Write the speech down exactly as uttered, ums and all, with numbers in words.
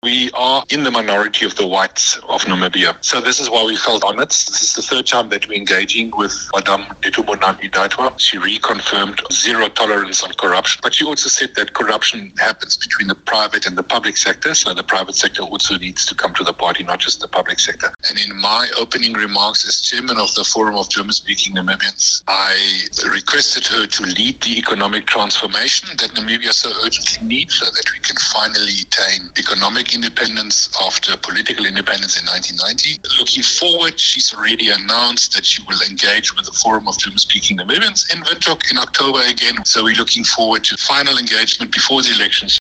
We are in the minority of the whites of Namibia. So this is why we felt honoured. This is the third time that we're engaging with Madame Netumbo Nandi-Ndaitwah. She reconfirmed zero tolerance on corruption. But she also said that corruption happens between the private and the public sector. So the private sector also needs to come to the party, not just the public sector. And in my opening remarks as chairman of the Forum of German-Speaking Namibians, I requested her to lead the economic transformation that Namibia so urgently needs so that we can finally attain economic independence after political independence in nineteen ninety. Looking forward, she's already announced that she will engage with the Forum of German-Speaking Namibians in Windhoek in October again. So we're looking forward to final engagement before the elections.